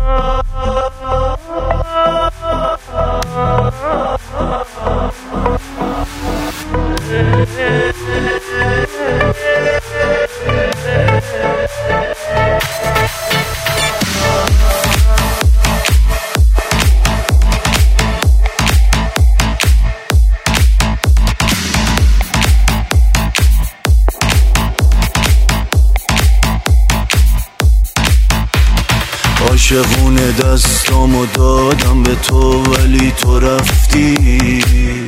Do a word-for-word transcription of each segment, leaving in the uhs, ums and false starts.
عاشقونه دستامو دادم به تو ولی تو رفتی.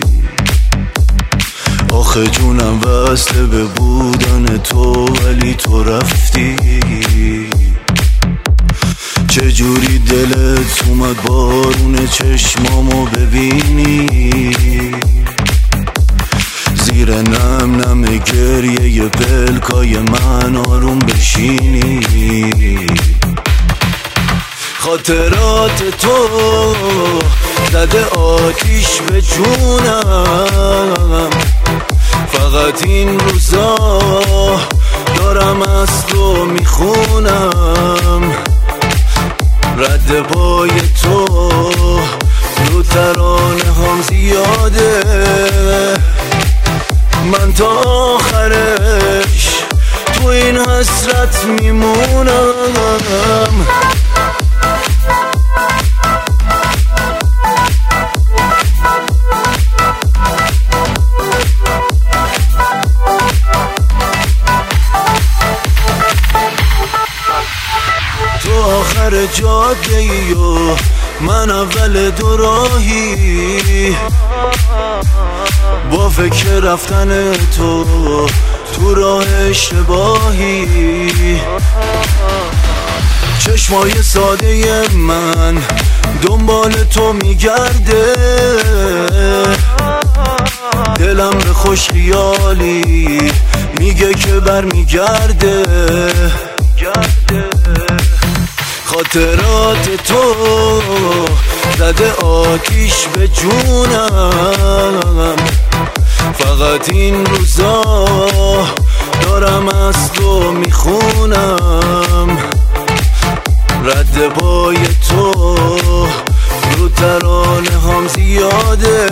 آخه جونم وصله به بودن تو ولی تو رفتی. چجوری دلت اومد بارون چشمامو ببینی، زیر نم نم گریه پلکای من آروم بشینی. خاطرات تو زده آتیش به جونم، فقط این روزا دارم از تو میخونم. رد پای تو رو ترانه هم زیاده، من تا آخرش تو این حسرت میمونم. تو آخر جاده ای و من اول دو راهی، با فکر رفتن تو تو راه اشتباهی. چشمای ساده من دنبال تو میگرده، دلم به خوش خیالی میگه که بر میگرده. خاطرات تو زده آتیش به جونم، فقط این روزا دارم از تو میخونم. رد پای تو رو ترانه هم زیاده،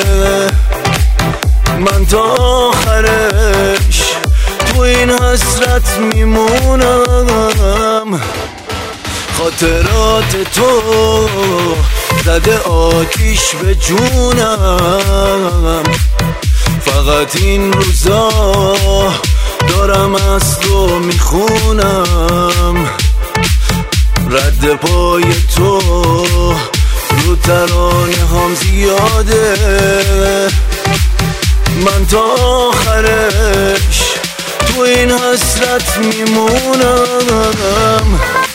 من تا آخرش تو این حسرت میمونم. خاطرات تو زده آتیش به جونم، فقط این روزا دارم از تو میخونم. رد پای تو رو ترانه هم زیاده، من تا آخرش تو این حسرت میمونم.